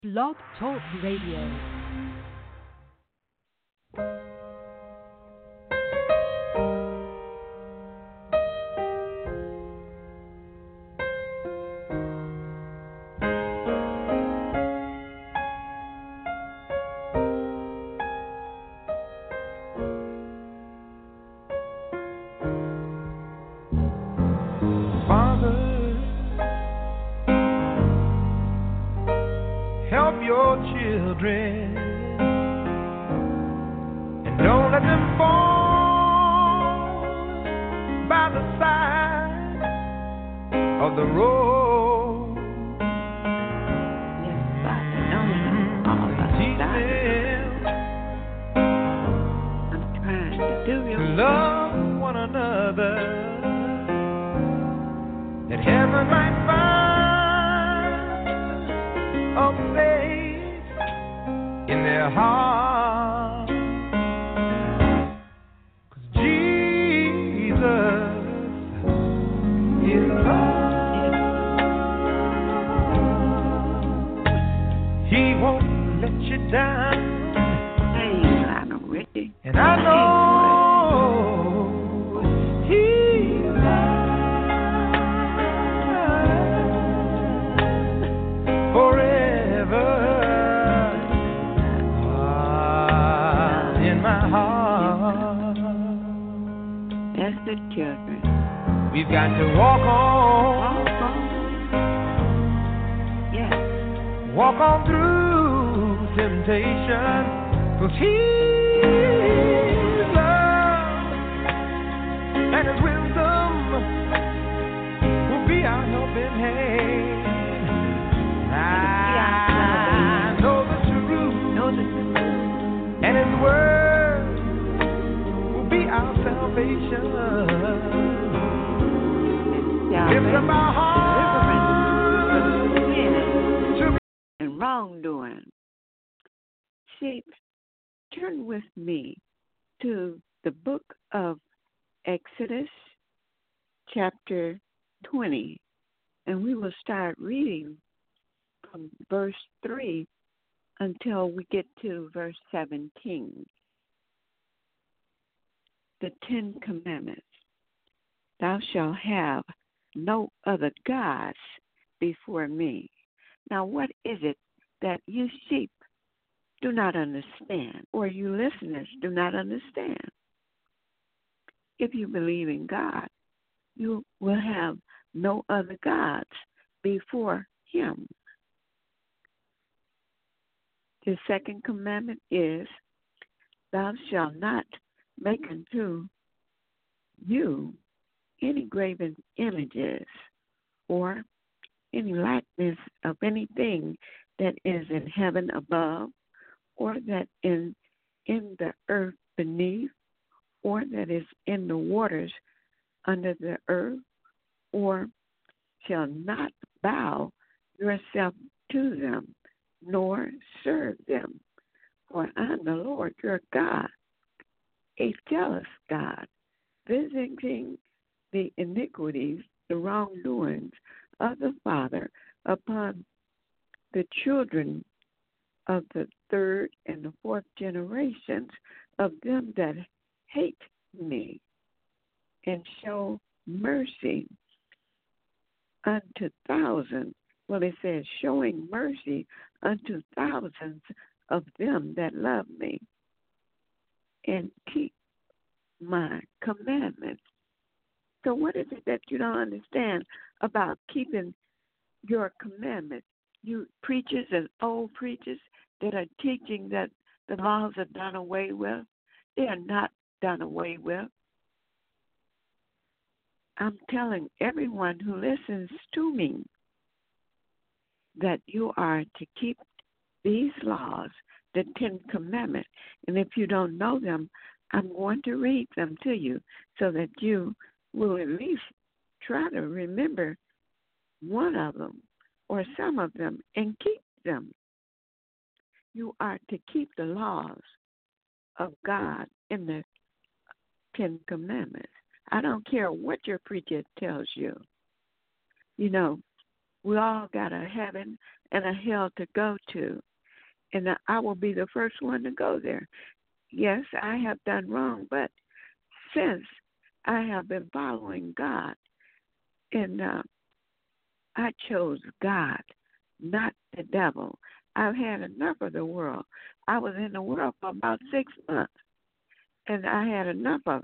Blog Talk Radio. Turn with me to the book of Exodus, chapter 20, and we will start reading from verse 3 until we get to verse 17. The Ten Commandments. Thou shalt have no other gods before me. Now, what is it that you sheep do not understand, or you listeners do not understand? If you believe in God, you will have no other gods before him. The second commandment is, thou shalt not make unto you any graven images or any likeness of anything that is in heaven above, or that in the earth beneath, or that is in the waters under the earth, or shall not bow yourself to them, nor serve them. For I am the Lord your God, a jealous God, visiting the iniquities, the wrongdoings of the father upon the children of the third and the fourth generations of them that hate me, and show mercy unto thousands. Well, it says, showing mercy unto thousands of them that love me and keep my commandments. So what is it that you don't understand about keeping your commandments? You preachers and old preachers that are teaching that the laws are done away with, they are not done away with. I'm telling everyone who listens to me that you are to keep these laws, the Ten Commandments. And if you don't know them, I'm going to read them to you so that you will at least try to remember one of them or some of them and keep them. You are to keep the laws of God in the Ten Commandments. I don't care what your preacher tells you. You know, We all got a heaven and a hell to go to, and I will be the first one to go there. Yes, I have done wrong, but since I have been following God, and I chose God, not the devil. I've had enough of the world. I was in the world for about 6 months, and I had enough of it.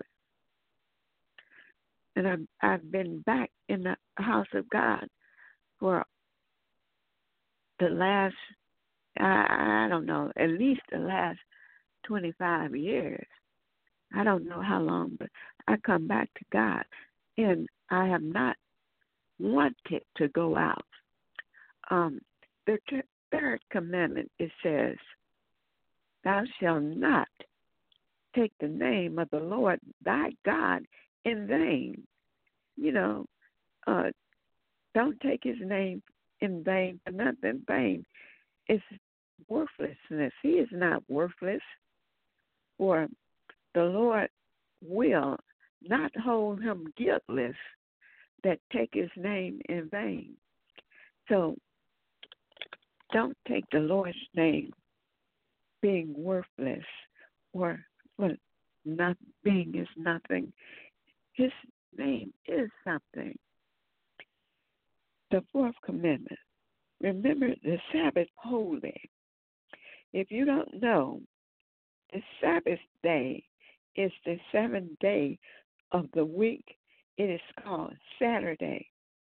And I've been back in the house of God for the last, I don't know, at least the last 25 years. I don't know how long, but I come back to God, and I have not wanted to go out. The third commandment, it says, thou shalt not take the name of the Lord thy God in vain. You know, uh, don't take his name in vain for nothing. Vain is worthlessness. He is not worthless, for the Lord will not hold him guiltless that take his name in vain. So don't take the Lord's name being worthless or well, not being is nothing. His name is something. The fourth commandment, remember the Sabbath holy. If you don't know, the Sabbath day is the seventh day of the week. It is called Saturday.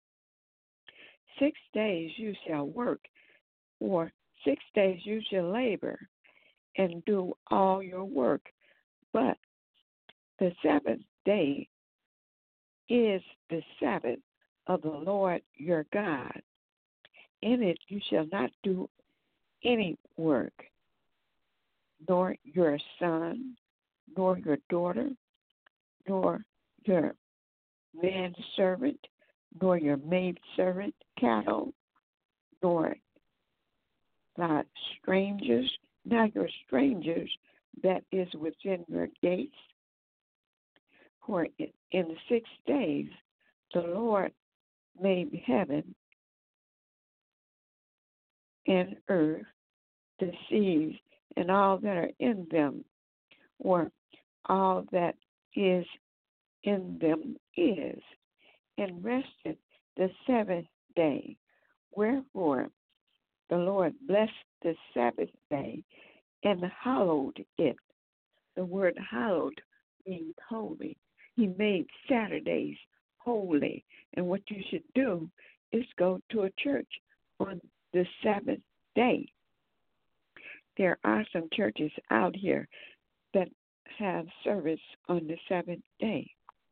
6 days you shall work, or 6 days you shall labor and do all your work. But the seventh day is the Sabbath of the Lord your God. In it you shall not do any work, nor your son, nor your daughter, nor your manservant, nor your maidservant, cattle, nor thy strangers, not your strangers that is within your gates. For in the 6 days the Lord made heaven and earth, the seas, and all that are in them, or all that is in them is, and rested the seventh day. Wherefore the Lord blessed the Sabbath day and hallowed it. The word hallowed means holy. He made Saturdays holy. And what you should do is go to a church on the Sabbath day. There are some churches out here that have service on the seventh day.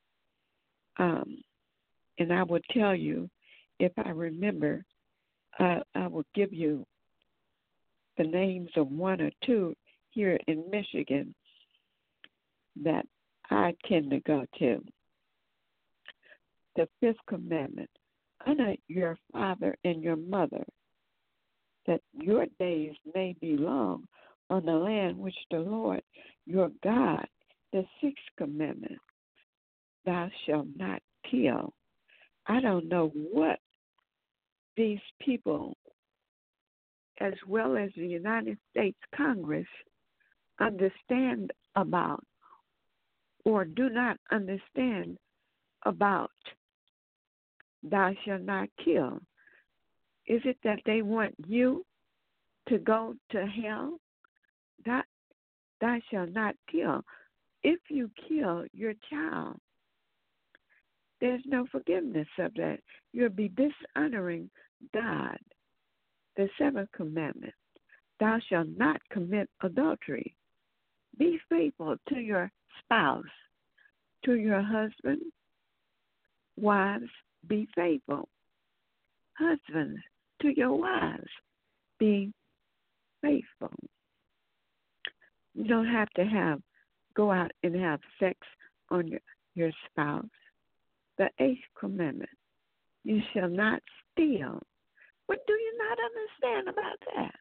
And I will tell you, if I remember, I will give you the names of one or two here in Michigan that I tend to go to. The fifth commandment, honor your father and your mother, that your days may be long on the land which the Lord your God. The sixth commandment, thou shalt not kill. I don't know what these people, as well as the United States Congress, understand about or do not understand about thou shalt not kill. Is it that they want you to go to hell? Thou shalt not kill. If you kill your child, there's no forgiveness of that. You'll be dishonoring God. The seventh commandment, thou shalt not commit adultery. Be faithful to your spouse, to your husband. Wives, be faithful. Husbands, to your wives, be faithful. You don't have to go out and have sex on your spouse. The eighth commandment, you shall not steal. What do you not understand about that?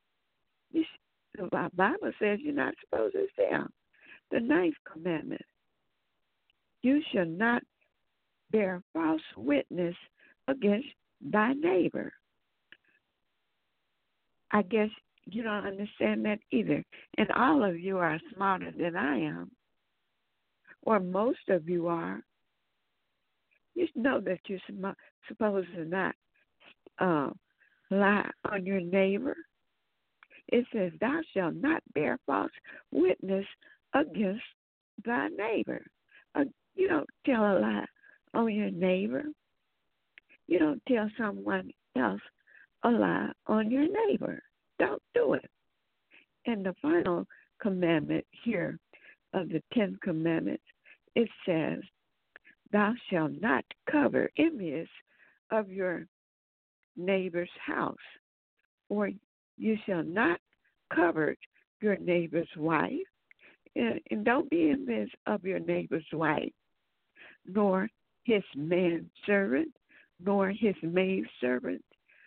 The Bible says you're not supposed to steal. The ninth commandment, you shall not bear false witness against thy neighbor. I guess you don't understand that either. And all of you are smarter than I am, or most of you are. You know that you're supposed to not lie on your neighbor. It says, thou shalt not bear false witness against thy neighbor. You don't tell a lie on your neighbor. You don't tell someone else a lie on your neighbor. Don't do it. And the final commandment here of the 10 commandments, it says, thou shalt not cover images of your neighbor's house, or you shall not covet your neighbor's wife, and don't be envious of your neighbor's wife, nor his manservant, nor his maidservant,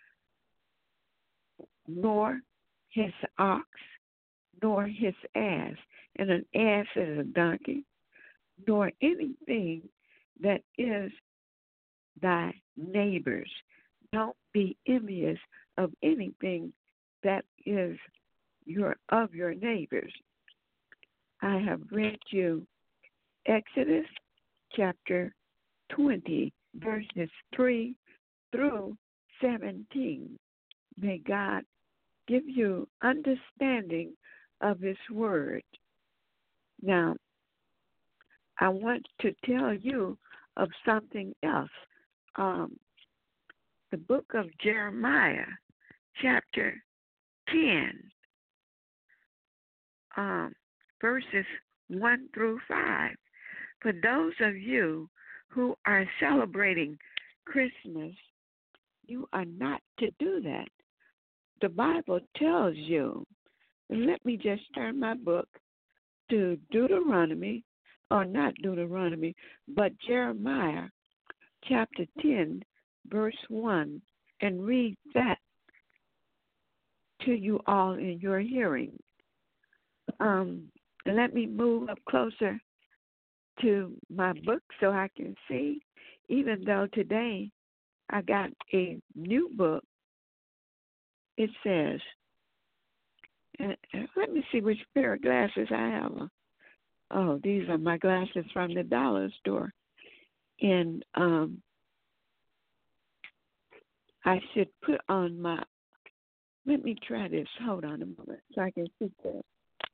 nor his ox, nor his ass, and an ass is a donkey, nor anything that is thy neighbor's. Don't be envious of anything that is of your neighbors. I have read you Exodus chapter 20, verses 3 through 17. May God give you understanding of His word. Now, I want to tell you of something else. The book of Jeremiah, chapter 10, verses 1 through 5. For those of you who are celebrating Christmas, you are not to do that. The Bible tells you, and let me just turn my book to Deuteronomy, or not Deuteronomy, but Jeremiah, chapter 10, verse 1, and read that to you all in your hearing. Let me move up closer to my book so I can see, even though today I got a new book. It says, and let me see which pair of glasses I have. Oh, these are my glasses from the dollar store. And I should put on my, let me try this. Hold on a moment so I can see this.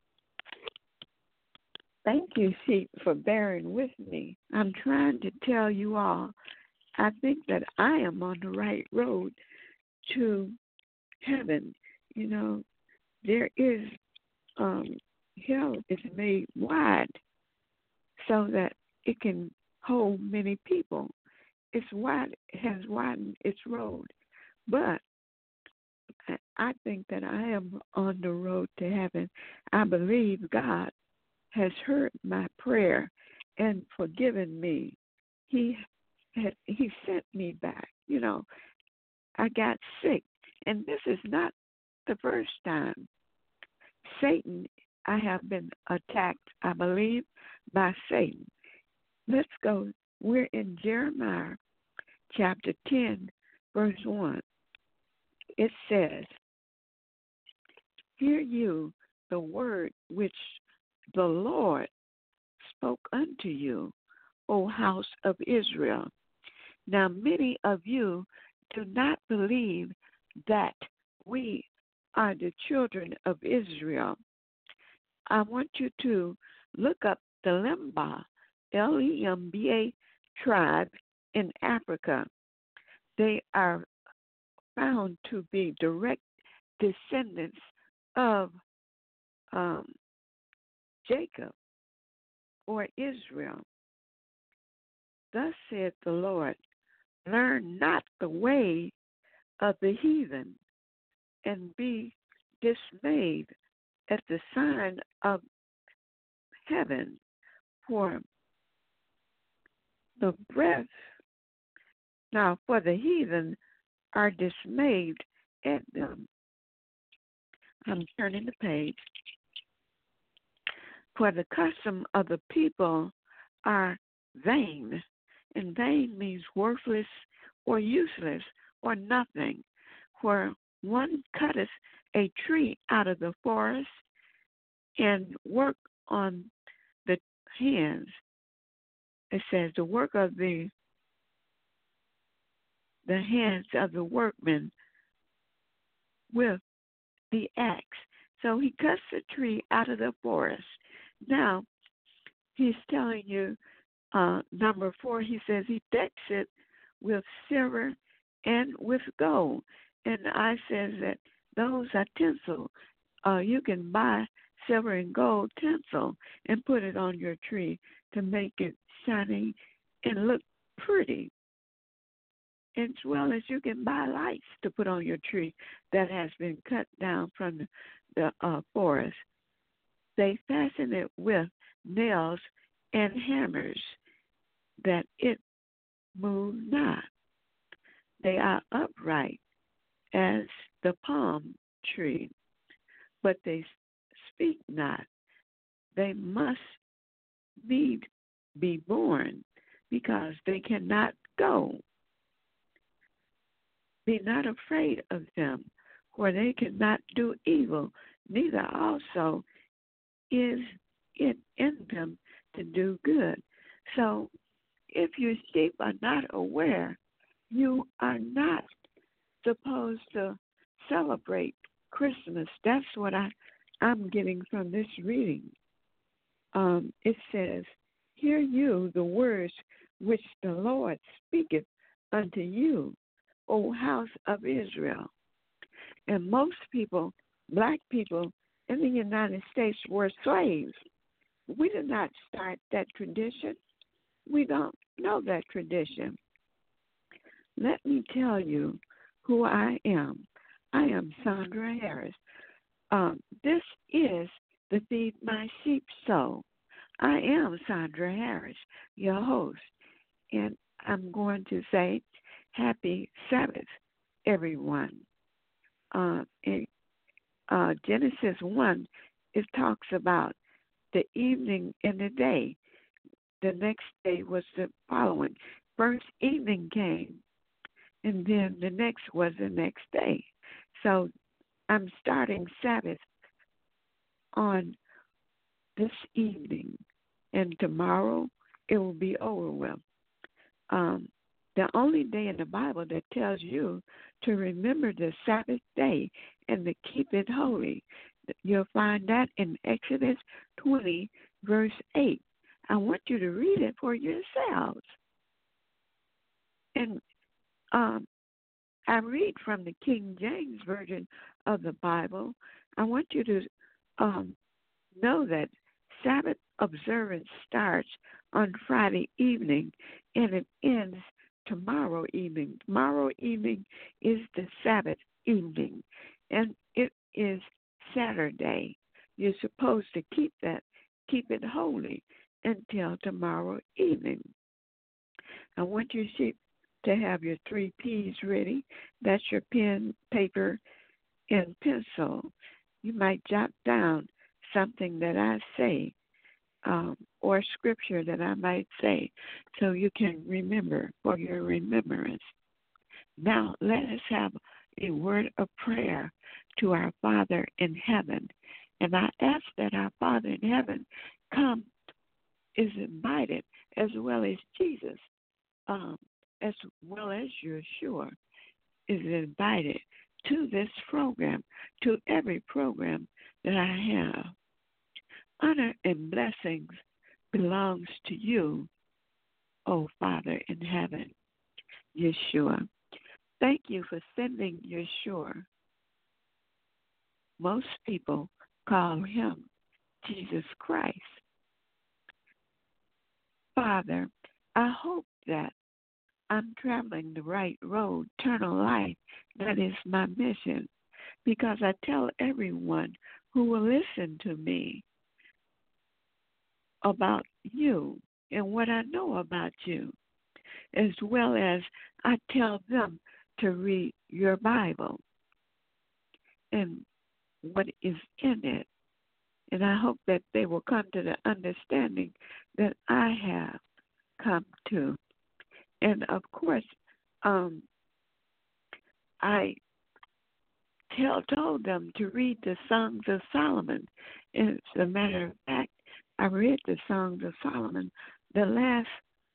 Thank you, Sheep, for bearing with me. I'm trying to tell you all, I think that I am on the right road to heaven. You know, there is, hell is made wide so that it can hold many people. It's wide, has widened its road. But I think that I am on the road to heaven. I believe God has heard my prayer and forgiven me. He sent me back. You know, I got sick, and this is not the first time. Satan, I have been attacked, I believe, by Satan. Let's go. We're in Jeremiah chapter 10, verse 1. It says, hear you the word which the Lord spoke unto you, O house of Israel. Now many of you do not believe that we are the children of Israel. I want you to look up the Lemba, Lemba tribe in Africa. They are found to be direct descendants of Jacob or Israel. Thus saith the Lord, learn not the way of the heathen, and be dismayed at the sign of heaven, for the breath. Now, for the heathen are dismayed at them. I'm turning the page. For the custom of the people are vain, and vain means worthless or useless or nothing. Where one cutteth a tree out of the forest and work on the hands. It says the work of the hands of the workman with the axe. So he cuts the tree out of the forest. Now he's telling you, number 4, he says he decks it with silver and with gold. And I says that those are tinsel. You can buy silver and gold tinsel and put it on your tree to make it shiny and look pretty. As well as you can buy lights to put on your tree that has been cut down from the forest. They fasten it with nails and hammers that it move not. They are upright as the palm tree, but they speak not. They must need be born because they cannot go. Be not afraid of them, for they cannot do evil, neither also is it in them to do good. So if your sheep are not aware, you are not supposed to celebrate Christmas. That's what I'm getting from this reading. It says, hear you the words which the Lord speaketh unto you, O house of Israel. And most people, black people in the United States, were slaves. We did not start that tradition. We don't know that tradition. Let me tell you who I am. I am Sandra Harris. This is the Feed My Sheep Show. I am Sandra Harris, your host, and I'm going to say Happy Sabbath, everyone. In Genesis 1, it talks about the evening and the day. The next day was the following. First evening came, and then the next was the next day. So I'm starting Sabbath on this evening, and tomorrow it will be over with. The only day in the Bible that tells you to remember the Sabbath day and to keep it holy, you'll find that in Exodus 20, verse 8. I want you to read it for yourselves. And I read from the King James Version of the Bible. I want you to know that Sabbath observance starts on Friday evening and it ends tomorrow evening. Tomorrow evening is the Sabbath evening, and it is Saturday. You're supposed to keep it holy until tomorrow evening. I want you to have your 3 P's ready. That's your pen, paper, and pencil. You might jot down something that I say or scripture that I might say so you can remember for your remembrance. Now let us have a word of prayer to our Father in heaven. And I ask that our Father in heaven is invited, as well as Jesus, as well as Yeshua is invited to this program, to every program that I have. Honor and blessings belongs to you, O Father in heaven, Yeshua. Thank you for sending Yeshua. Most people call him Jesus Christ. Father, I hope that I'm traveling the right road, eternal life. That is my mission, because I tell everyone who will listen to me about you and what I know about you, as well as I tell them to read your Bible and what is in it. And I hope that they will come to the understanding that I have come to. And of course, I told them to read the Songs of Solomon. As a matter of fact, I read the Songs of Solomon the last,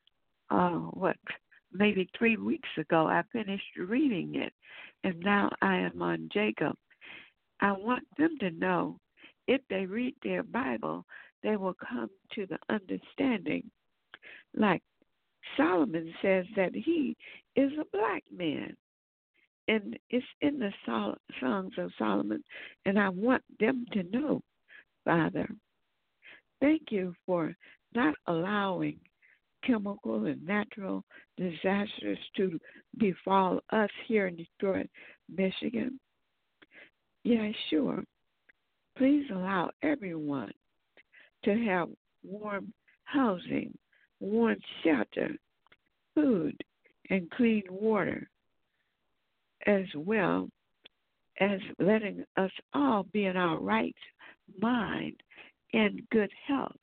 maybe 3 weeks ago. I finished reading it, and now I am on Jacob. I want them to know if they read their Bible, they will come to the understanding. Like Solomon says that he is a black man. And it's in the Songs of Solomon. And I want them to know, Father, thank you for not allowing chemical and natural disasters to befall us here in Detroit, Michigan. Yeah, sure. Please allow everyone to have warm housing, warm shelter, food, and clean water, as well as letting us all be in our right mind and good health.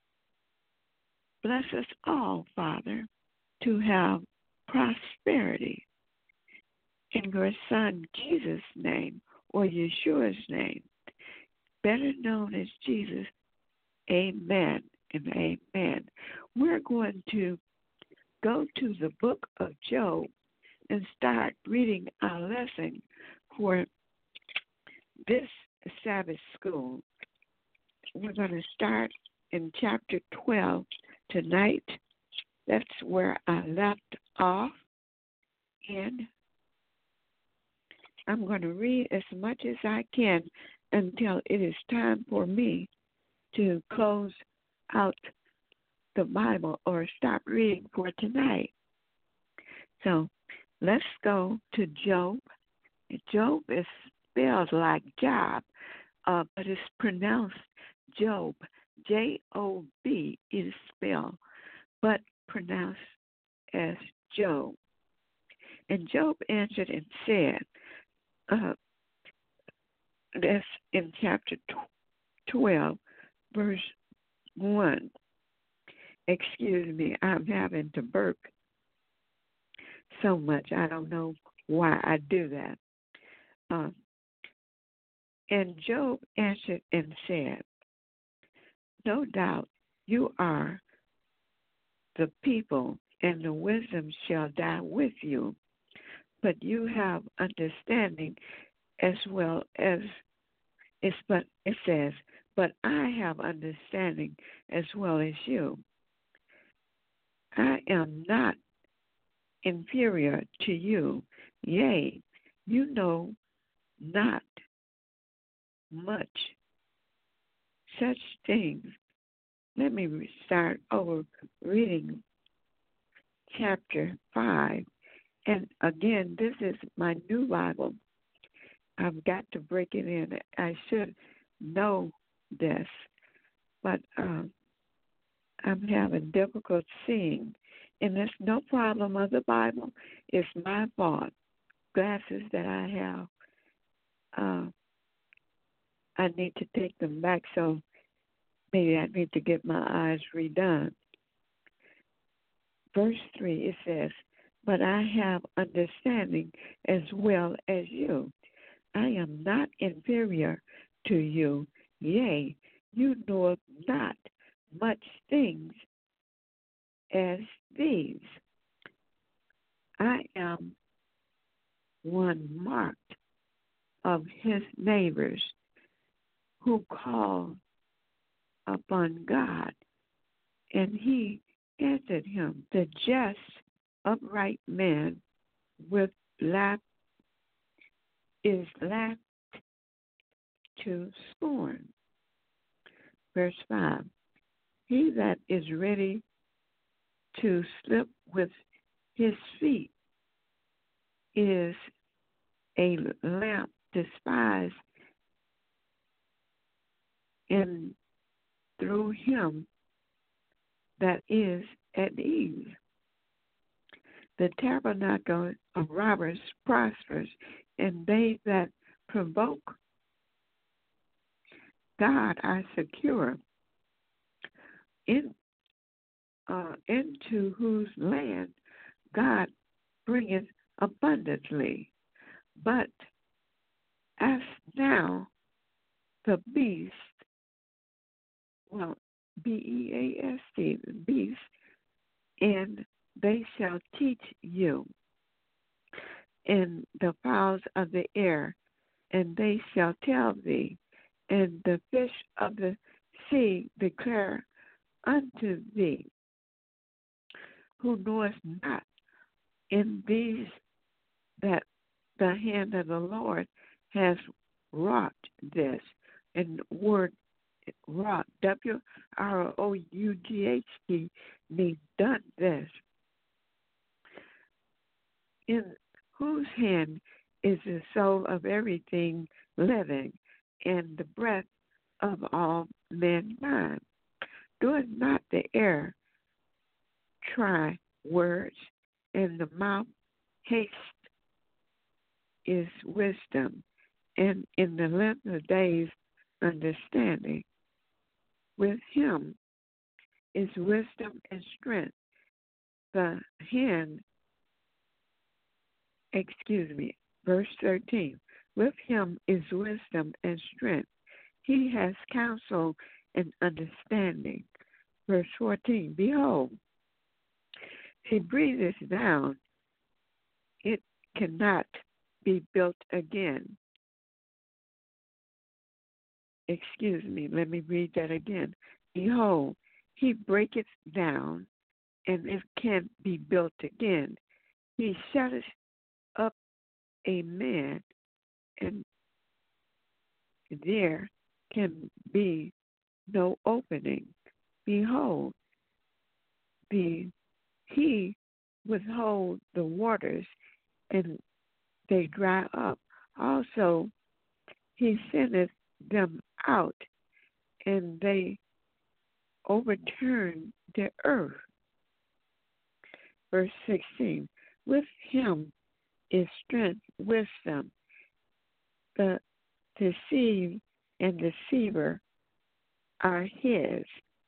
Bless us all, Father, to have prosperity. In your Son Jesus' name, or Yeshua's name, better known as Jesus, amen and amen. We're going to go to the book of Job and start reading our lesson for this Sabbath school. We're going to start in chapter 12 tonight. That's where I left off. And I'm going to read as much as I can until it is time for me to close out the Bible or stop reading for tonight. So let's go to Job. Job is spelled like Job, but it's pronounced Job. Job is spelled, but pronounced as Job. And Job answered and said, that's in chapter 12, verse 1. Excuse me, I'm having to burp so much. I don't know why I do that. And Job answered and said, no doubt you are the people, and the wisdom shall die with you, but you have understanding as well as it says, but I have understanding as well as you. I am not inferior to you. Yea, you know not much such things. Let me start over reading chapter 5. And again, this is my new Bible. I've got to break it in. I should know this, but I'm having difficulty seeing. And it's no problem of the Bible. It's my fault. Glasses that I have, I need to take them back, so maybe I need to get my eyes redone. Verse 3, it says, but I have understanding as well as you. I am not inferior to you. Yea, you know not much things as these. I am one marked of his neighbors who call upon God, and he answered him, the just, upright man with laugh is laughed to scorn. Verse 5, he that is ready to slip with his feet is a lamp despised, and through him that is at ease. The tabernacle of robbers prospers, and they that provoke God are secure. Into whose land God bringeth abundantly. But as now the beast, well, beast, the beast, and they shall teach you, and the fowls of the air, and they shall tell thee, and the fish of the sea declare unto thee, who knowest not in these that the hand of the Lord has wrought this. And word wrought, WROUGHT, means done this. In whose hand is the soul of everything living, and the breath of all mankind? Doeth not the air try words, and the mouth haste is wisdom, and in the length of days understanding. With him is wisdom and strength. The hand, verse 13. With him is wisdom and strength. He has counsel and understanding. Verse 14. Behold, he breathes down, it cannot be built again. Let me read that again. Behold, he breaketh down, and it can't be built again. He shutteth up a man, and there can be no opening. Behold, he withhold the waters, and they dry up. Also, he sendeth them out, and they overturn the earth. Verse 16. With him is strength, wisdom. The deceived and deceiver are his.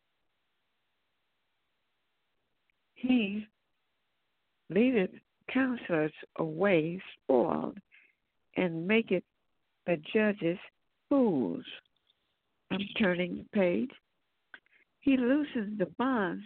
He leadeth counselors away spoiled, and maketh the judges fools. I'm turning the page. He loosens the bonds.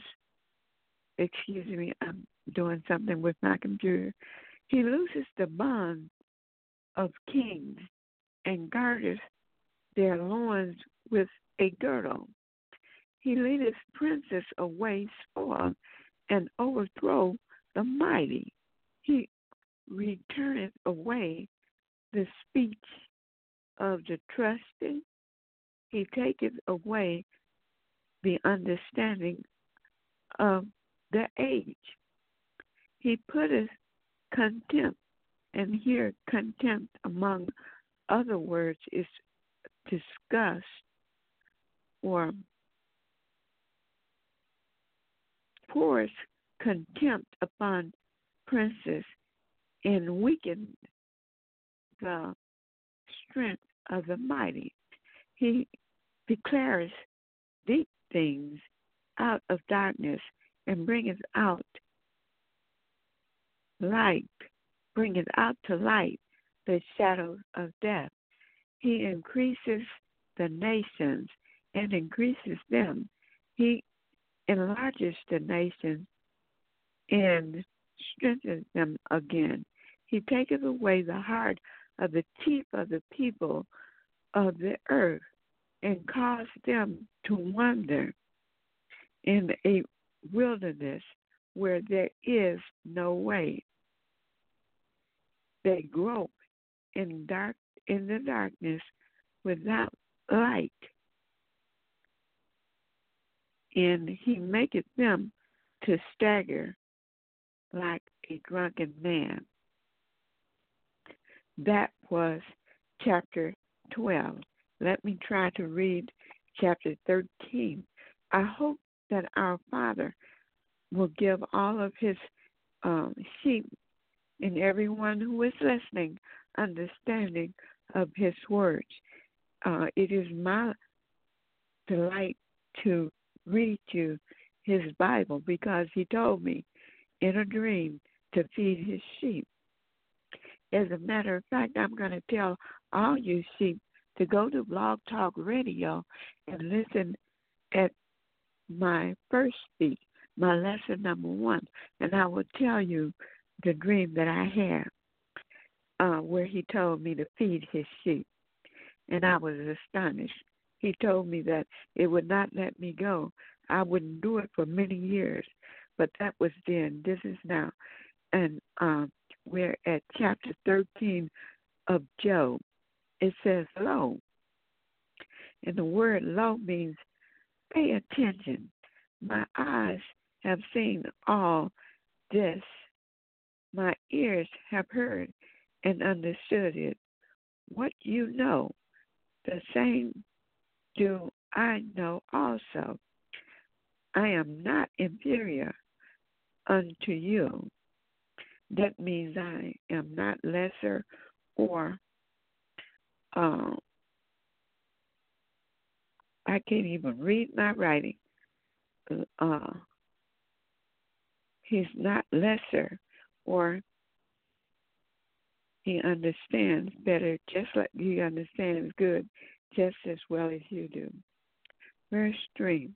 I'm doing something with my computer. He looses the bonds of kings, and girdeth their loins with a girdle. He leadeth princes away spoiled, and overthrow the mighty. He returneth away the speech of the trusty. He taketh away the understanding of the age. He putteth contempt, and here contempt among other words is disgust or pours contempt upon princes, and weaken the strength of the mighty. He declares deep things out of darkness, and bringeth out to light the shadow of death. He increases the nations and increases them. He enlarges the nations and strengthens them again. He taketh away the heart of the chief of the people of the earth, and cause them to wander in a wilderness where there is no way. They grope in the darkness without light, and he maketh them to stagger like a drunken man. That was chapter 12. Let me try to read chapter 13. I hope that our Father will give all of his sheep and everyone who is listening understanding of his words. It is my delight to read you his Bible, because he told me in a dream to feed his sheep. As a matter of fact, I'm going to tell all you sheep to go to Blog Talk Radio and listen at my first speech, my lesson number 1, and I will tell you the dream that I had, where he told me to feed his sheep, and I was astonished. He told me that it would not let me go. I wouldn't do it for many years, but that was then. This is now, and we're at chapter 13 of Job. It says, "Lo," and the word "lo" means pay attention. My eyes have seen all this. My ears have heard and understood it. What you know, the same do I know also. I am not inferior unto you. That means I am not lesser or I can't even read my writing. Uh, he's not lesser or he understands better, just like he understands good just as well as you do. Verse 3.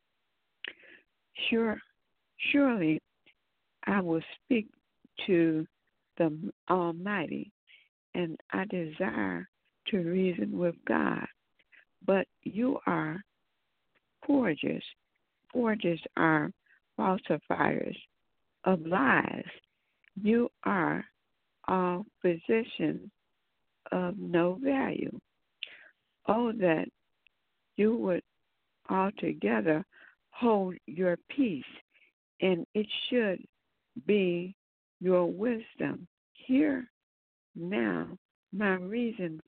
Surely I will speak to the Almighty, and I desire to reason with God. But you are forgers. Forgers are falsifiers of lies. You are all physicians of no value. Oh, that you would altogether hold your peace, and it should be your wisdom. Hear now my reason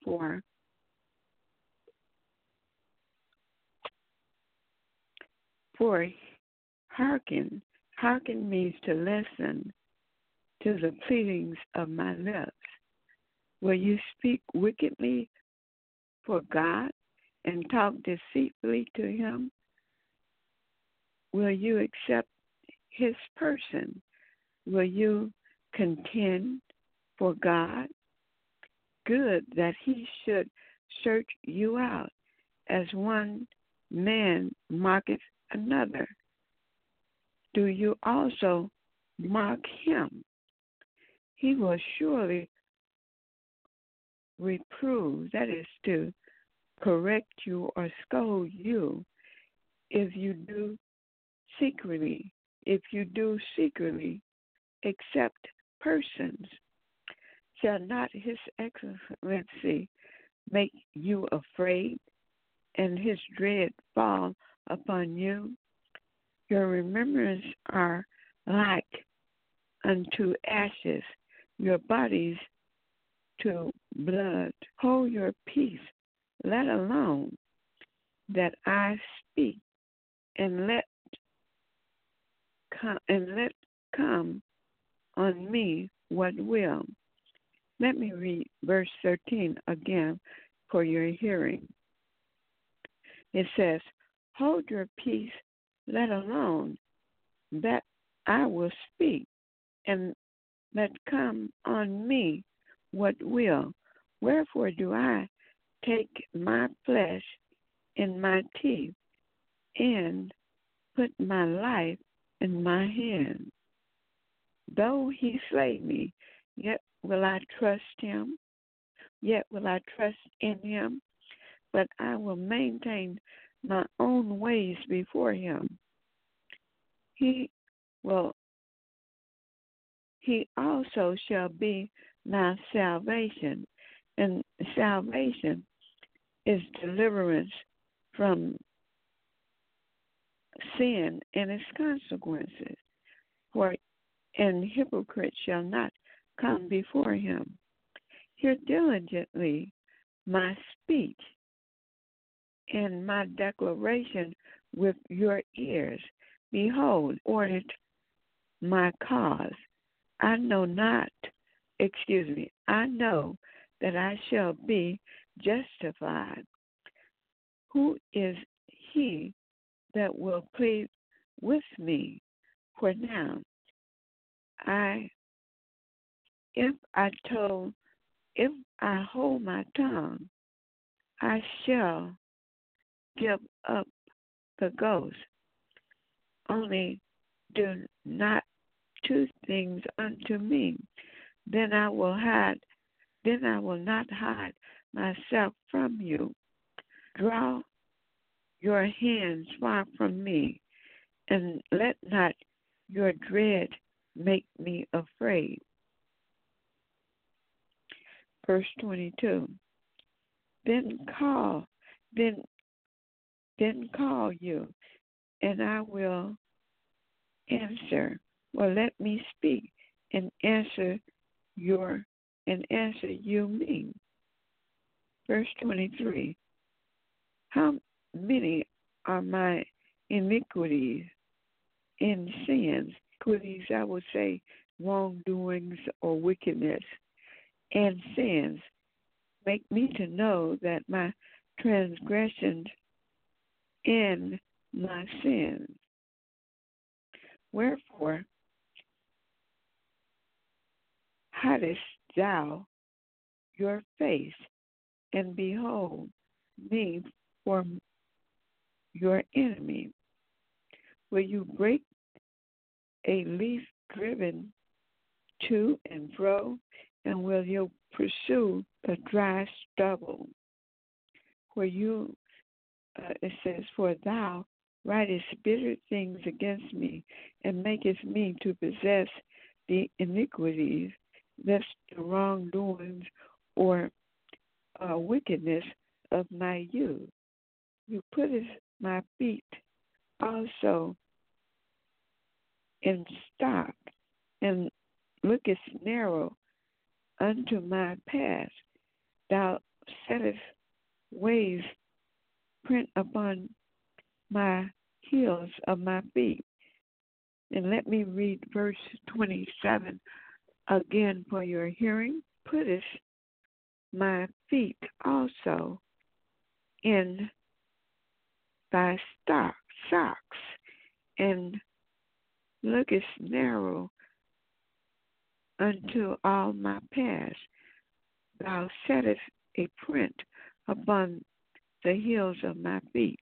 for hearken. Hearken means to listen to the pleadings of my lips. Will you speak wickedly for God and talk deceitfully to him? Will you accept his person? Will you contend for God? Good that he should search you out as one man mocketh another. Do you also mock him? He will surely reprove, that is to correct you or scold you if you do secretly. If you do secretly accept persons, shall not his excellency make you afraid and his dread fall upon you? Your remembrance are like unto ashes, your bodies to blood. Hold your peace, let alone that I speak, and let come on me what will. Let me read verse 13 again for your hearing. It says, hold your peace, let alone that I will speak, and let come on me what will. Wherefore do I take my flesh in my teeth and put my life in my hand? Though he slay me, yet will I trust him, yet will I trust in him, but I will maintain my own ways before him. He also shall be my salvation, and salvation is deliverance from sin and its consequences. For an hypocrite shall not come before him. Hear diligently my speech and my declaration with your ears. Behold, ordered my cause. I know that I shall be justified. Who is he that will plead with me? For now I If I if I hold my tongue, I shall give up the ghost. Only do not two things unto me. Then I will not hide myself from you. Draw your hands far from me, and let not your dread make me afraid. Verse 22. Then call, then call you, and I will answer. Well, let me speak and answer you me. Verse 23. How many are my iniquities and sins? Iniquities, I would say, wrongdoings or wickedness, and sins make me to know that my transgressions and my sins. Wherefore hidest thou your face, and behold me from your enemy? Will you break a leaf driven to and fro, and will you pursue the dry stubble? For you, it says, for thou writest bitter things against me, and makest me to possess the iniquities, that's the wrongdoings or wickedness of my youth. You puttest my feet also in stock, and lookest narrow unto my path. Thou settest waves print upon my heels of my feet. And let me read verse 27 again for your hearing. Puttest my feet also in thy socks, and lookest narrow unto all my paths. Thou settest a print upon the heels of my feet.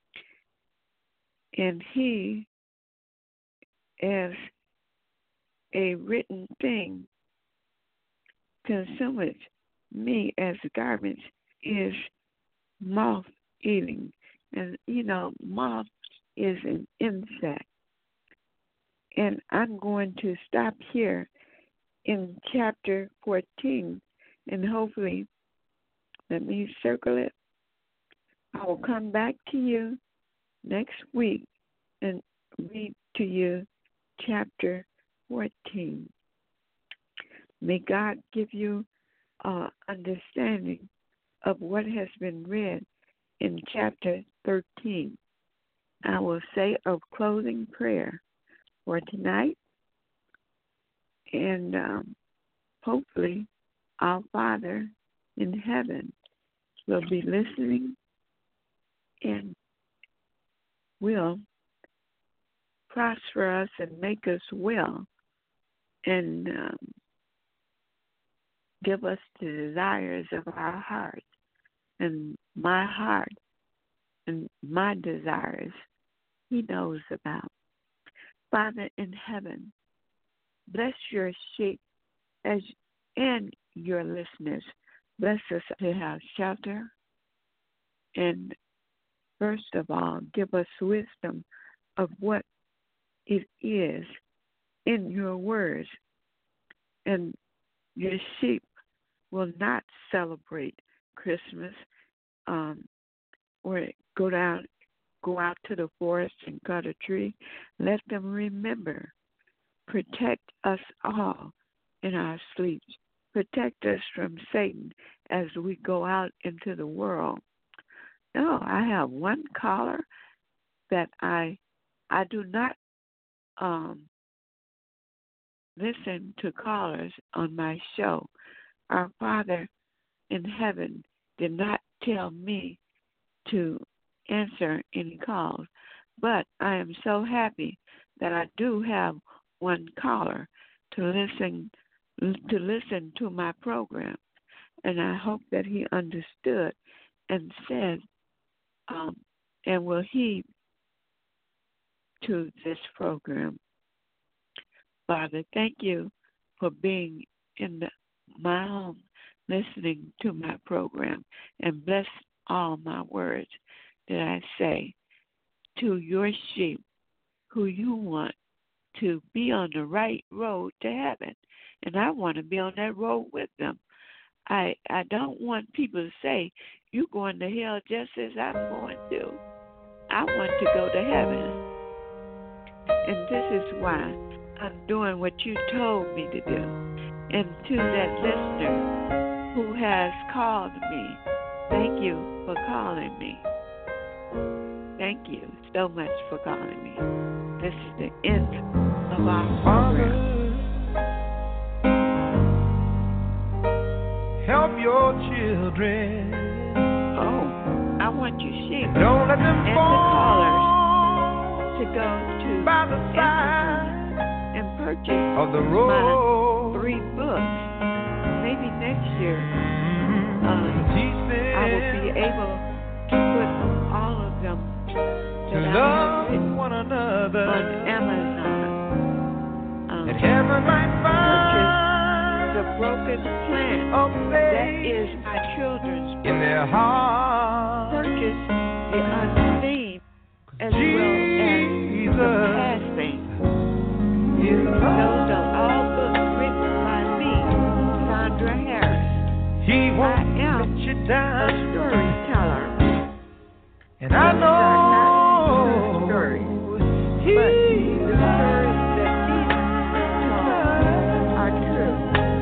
And he, as a written thing, consumeth me as garments, is moth eating. And moth is an insect. And I'm going to stop here in chapter 14, and hopefully, let me circle it. I will come back to you next week and read to you chapter 14. May God give you understanding of what has been read in chapter 13. I will say a closing prayer for tonight, and hopefully our Father in heaven will be listening and will prosper us and make us well, and give us the desires of our heart. And my heart and my desires, He knows about. Father in heaven, bless your sheep and your listeners. Bless us to have shelter. And first of all, give us wisdom of what it is in your words. And your sheep will not celebrate Christmas or go out to the forest and cut a tree. Let them remember, protect us all in our sleeps. Protect us from Satan as we go out into the world. No, I have one caller that I do not listen to callers on my show. Our Father in heaven did not tell me to answer any calls, but I am so happy that I do have one caller to listen to listen to my program. And I hope that he understood and said, and will heed to this program. Father, thank you for being in my home, listening to my program, and bless all my words that I say to your sheep who you want to be on the right road to heaven. And I want to be on that road with them. I don't want people to say, you're going to hell just as I'm going to. I want to go to heaven. And this is why I'm doing what you told me to do. And to that listener who has called me, thank you for calling me. Thank you so much for calling me. This is the end of our program. Help your children. Oh, I want you sheep Don't let them and fall the callers to go to by the side Amazon and purchase of the road. my 3 books. Maybe next year I will be able to put all of them that I have written one another on Amazon. that heaven might Purchase find The Broken Plant. of That faith is my children's book. in their hearts. Purchase The Unseen as well as The Passing. Those are all books written by me, Sandra Harris. He won't I am let you a down. storyteller. And I Those know are not true stories, but the stories that Jesus told are true.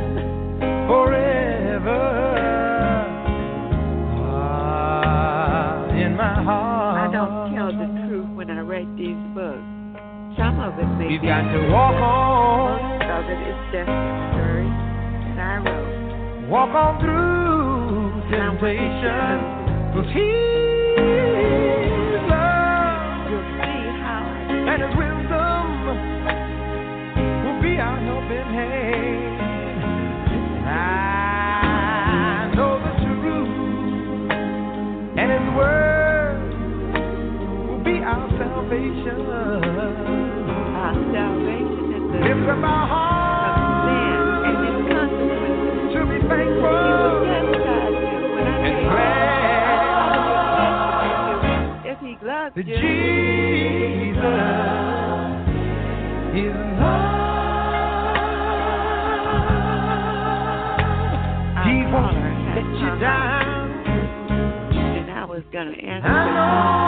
forever in my heart. I don't tell the truth when I write these books. Some of it may We've be got to true. walk on. Most of it is just a story that I wrote. Walk on through temptation, 'cause His love You'll see how and His wisdom will be our helping hand. I know the truth, and His word will be our salvation. our salvation is the Lift up our hearts sin and its consequences. to be He will thankful chastise you when I and say glad. if He loves that you. Jesus is love. He won't let you down. And I was going to answer I know